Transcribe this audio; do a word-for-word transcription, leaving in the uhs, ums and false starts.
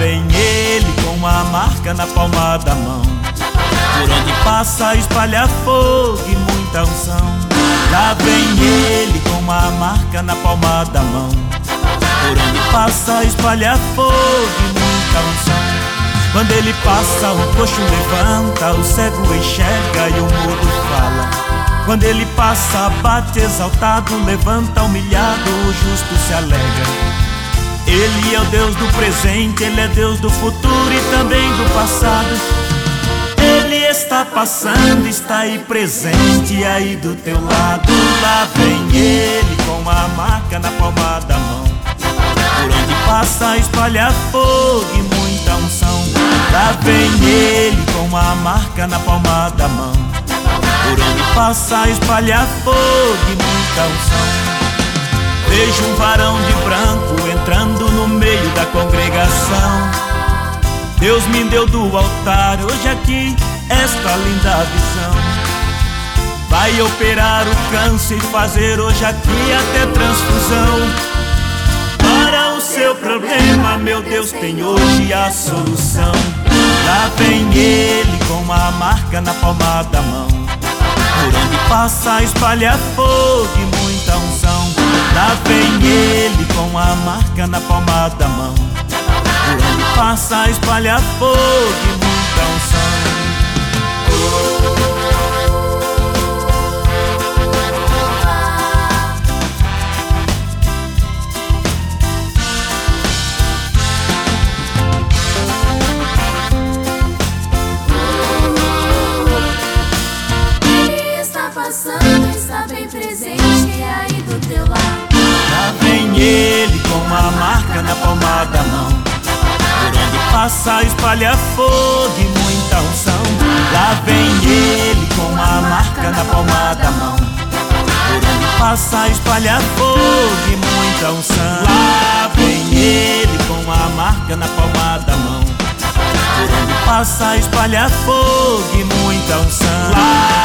vem ele com a marca na palma da mão. Por onde passa espalha fogo e muita unção. Lá vem ele com a marca na palma da mão. Por onde passa espalha fogo e muita unção. Quando ele passa o coxo levanta, o cego enxerga e o mudo fala. Quando ele passa bate exaltado, levanta humilhado, o justo se alegra. Ele é o Deus do presente, ele é Deus do futuro e também do passado. Ele está passando, está aí presente, aí do teu lado. Lá vem ele com a marca na palma da mão. Por onde passa espalha fogo e muita unção. Lá vem ele com a marca na palma da mão. Por onde passa espalha fogo e muita unção. Vejo um varão de branco entrando no meio da congregação. Deus me deu do altar hoje aqui esta linda visão. Vai operar o câncer e fazer hoje aqui até transfusão. Para o seu problema, meu Deus tem hoje a solução. Lá vem ele com a marca na palma da mão. Por onde passa espalha fogo e muita unção. Lá vem ele com a marca na palma da mão. Por onde passa espalha fogo e muita unção. Ele está passando, está bem presente aí do teu lado. Lá vem ele com a marca na palma da mão. Por onde passa espalha fogo e muita unção. Lá vem ele com a marca na palma da mão. Por onde passa espalha fogo e muita unção. Lá vem ele com a marca na palma da mão. Por onde passa espalha fogo e muita unção. Lá